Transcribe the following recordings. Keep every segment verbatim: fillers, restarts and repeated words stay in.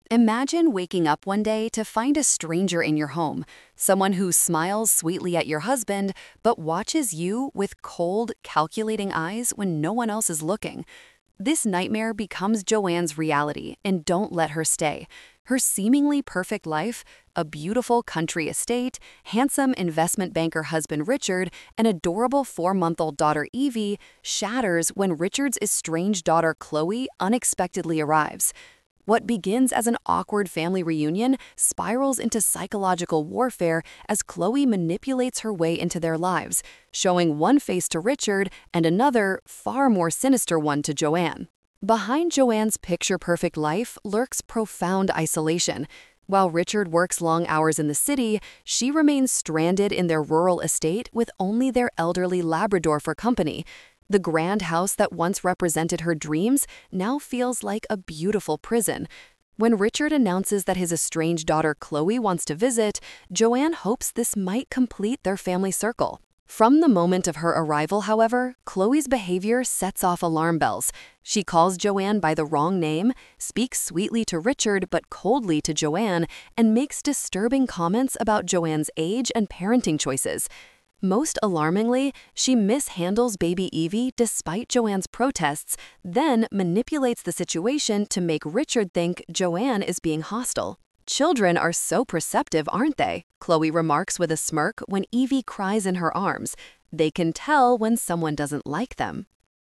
Imagine waking up one day to find a stranger in your home, someone who smiles sweetly at your husband but watches you with cold, calculating eyes when no one else is looking. This nightmare becomes Joanne's reality, and don't let her stay. Her seemingly perfect life, a beautiful country estate, handsome investment banker husband Richard, and adorable four-month-old daughter Evie, shatters when Richard's estranged daughter Chloe unexpectedly arrives. What begins as an awkward family reunion spirals into psychological warfare as Chloe manipulates her way into their lives, showing one face to Richard and another, far more sinister one to Joanne. Behind Joanne's picture-perfect life lurks profound isolation. While Richard works long hours in the city, she remains stranded in their rural estate with only their elderly Labrador for company. The grand house that once represented her dreams now feels like a beautiful prison. When Richard announces that his estranged daughter Chloe wants to visit, Joanne hopes this might complete their family circle. From the moment of her arrival, however, Chloe's behavior sets off alarm bells. She calls Joanne by the wrong name, speaks sweetly to Richard but coldly to Joanne, and makes disturbing comments about Joanne's age and parenting choices. Most alarmingly, she mishandles baby Evie despite Joanne's protests, then manipulates the situation to make Richard think Joanne is being hostile. "Children are so perceptive, aren't they?" Chloe remarks with a smirk when Evie cries in her arms. "They can tell when someone doesn't like them."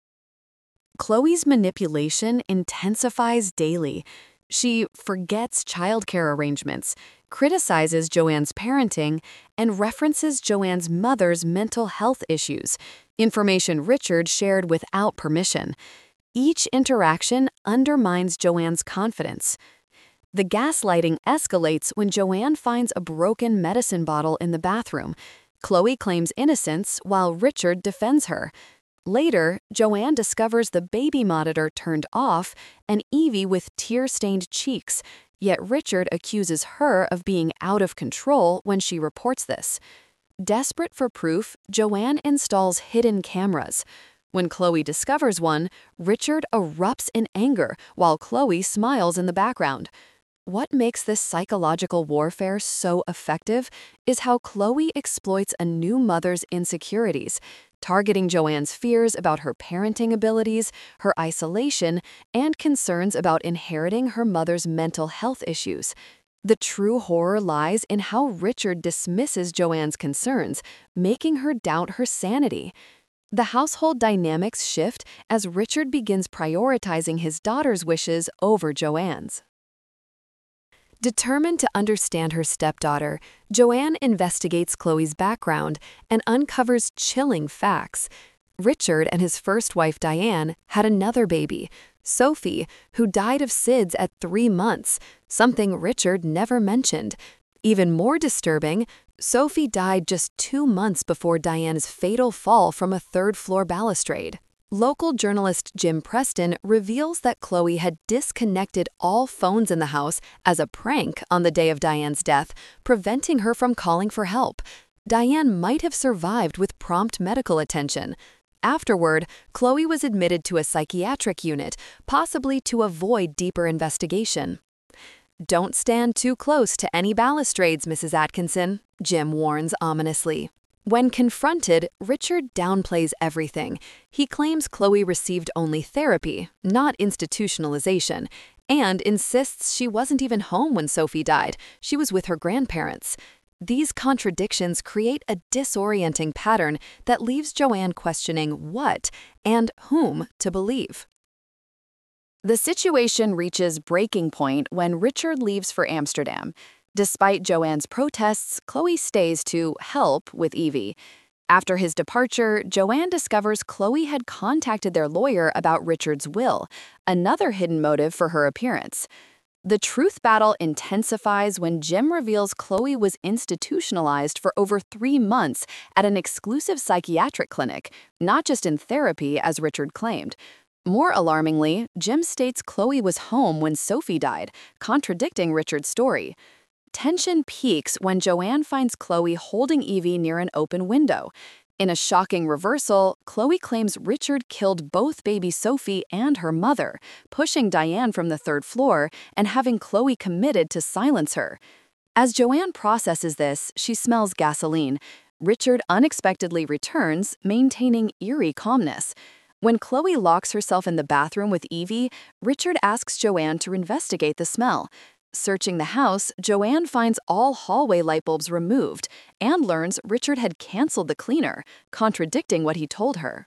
Chloe's manipulation intensifies daily. She forgets childcare arrangements, criticizes Joanne's parenting, and references Joanne's mother's mental health issues, information Richard shared without permission. Each interaction undermines Joanne's confidence. The gaslighting escalates when Joanne finds a broken medicine bottle in the bathroom. Chloe claims innocence while Richard defends her. Later, Joanne discovers the baby monitor turned off and Evie with tear-stained cheeks, yet Richard accuses her of being out of control when she reports this. Desperate for proof, Joanne installs hidden cameras. When Chloe discovers one, Richard erupts in anger while Chloe smiles in the background. What makes this psychological warfare so effective is how Chloe exploits a new mother's insecurities, targeting Joanne's fears about her parenting abilities, her isolation, and concerns about inheriting her mother's mental health issues. The true horror lies in how Richard dismisses Joanne's concerns, making her doubt her sanity. The household dynamics shift as Richard begins prioritizing his daughter's wishes over Joanne's. Determined to understand her stepdaughter, Joanne investigates Chloe's background and uncovers chilling facts. Richard and his first wife Diane had another baby, Sophie, who died of SIDS at three months, something Richard never mentioned. Even more disturbing, Sophie died just two months before Diane's fatal fall from a third-floor balustrade. Local journalist Jim Preston reveals that Chloe had disconnected all phones in the house as a prank on the day of Diane's death, preventing her from calling for help. Diane might have survived with prompt medical attention. Afterward, Chloe was admitted to a psychiatric unit, possibly to avoid deeper investigation. "Don't stand too close to any balustrades, Missus Atkinson," Jim warns ominously. When confronted, Richard downplays everything. He claims Chloe received only therapy, not institutionalization, and insists she wasn't even home when Sophie died. She was with her grandparents. These contradictions create a disorienting pattern that leaves Joanne questioning what and whom to believe. The situation reaches breaking point when Richard leaves for Amsterdam. Despite Joanne's protests, Chloe stays to help with Evie. After his departure, Joanne discovers Chloe had contacted their lawyer about Richard's will, another hidden motive for her appearance. The truth battle intensifies when Jim reveals Chloe was institutionalized for over three months at an exclusive psychiatric clinic, not just in therapy as Richard claimed. More alarmingly, Jim states Chloe was home when Sophie died, contradicting Richard's story. Tension peaks when Joanne finds Chloe holding Evie near an open window. In a shocking reversal, Chloe claims Richard killed both baby Sophie and her mother, pushing Diane from the third floor and having Chloe committed to silence her. As Joanne processes this, she smells gasoline. Richard unexpectedly returns, maintaining eerie calmness. When Chloe locks herself in the bathroom with Evie, Richard asks Joanne to investigate the smell. Searching the house, Joanne finds all hallway light bulbs removed and learns Richard had canceled the cleaner, contradicting what he told her.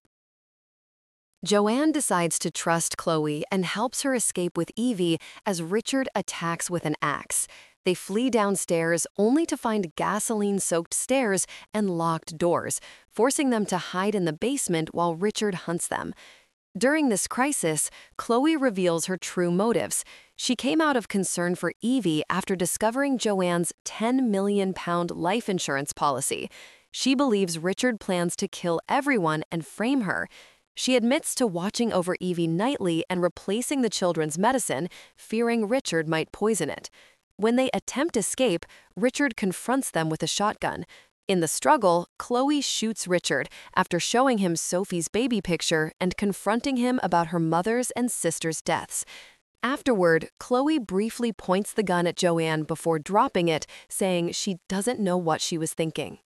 Joanne decides to trust Chloe and helps her escape with Evie as Richard attacks with an axe. They flee downstairs only to find gasoline-soaked stairs and locked doors, forcing them to hide in the basement while Richard hunts them. During this crisis, Chloe reveals her true motives. She came out of concern for Evie after discovering Joanne's ten million pound life insurance policy. She believes Richard plans to kill everyone and frame her. She admits to watching over Evie nightly and replacing the children's medicine, fearing Richard might poison it. When they attempt escape, Richard confronts them with a shotgun. In the struggle, Chloe shoots Richard after showing him Sophie's baby picture and confronting him about her mother's and sister's deaths. Afterward, Chloe briefly points the gun at Joanne before dropping it, saying she doesn't know what she was thinking.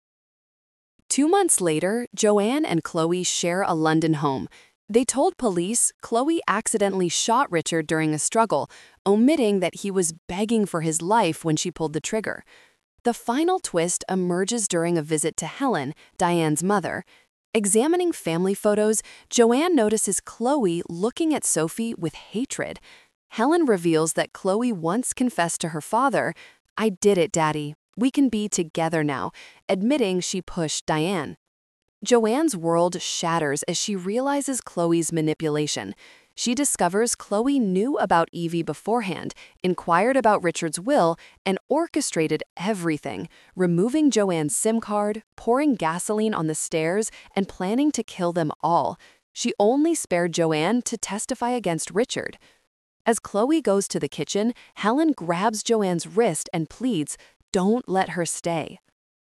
Two months later, Joanne and Chloe share a London home. They told police Chloe accidentally shot Richard during a struggle, omitting that he was begging for his life when she pulled the trigger. The final twist emerges during a visit to Helen, Diane's mother. Examining family photos, Joanne notices Chloe looking at Sophie with hatred. Helen reveals that Chloe once confessed to her father, "I did it, Daddy. We can be together now," admitting she pushed Diane. Joanne's world shatters as she realizes Chloe's manipulation. She discovers Chloe knew about Evie beforehand, inquired about Richard's will, and orchestrated everything, removing Joanne's SIM card, pouring gasoline on the stairs, and planning to kill them all. She only spared Joanne to testify against Richard. As Chloe goes to the kitchen, Helen grabs Joanne's wrist and pleads, "Don't let her stay."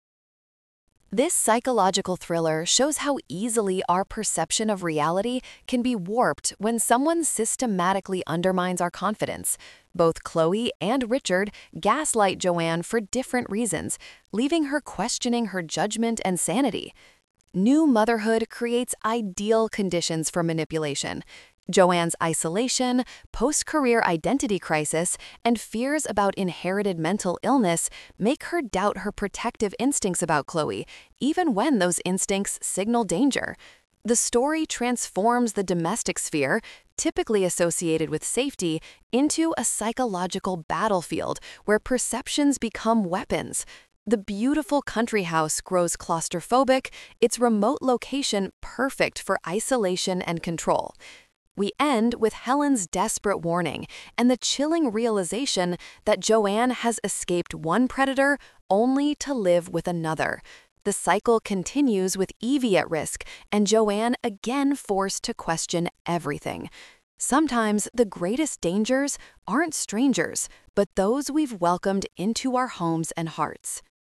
This psychological thriller shows how easily our perception of reality can be warped when someone systematically undermines our confidence. Both Chloe and Richard gaslight Joanne for different reasons, leaving her questioning her judgment and sanity. New motherhood creates ideal conditions for manipulation. Joanne's isolation, post-career identity crisis, and fears about inherited mental illness make her doubt her protective instincts about Chloe, even when those instincts signal danger. The story transforms the domestic sphere, typically associated with safety, into a psychological battlefield where perceptions become weapons. The beautiful country house grows claustrophobic, its remote location perfect for isolation and control. We end with Helen's desperate warning and the chilling realization that Joanne has escaped one predator only to live with another. The cycle continues with Evie at risk and Joanne again forced to question everything. Sometimes the greatest dangers aren't strangers, but those we've welcomed into our homes and hearts.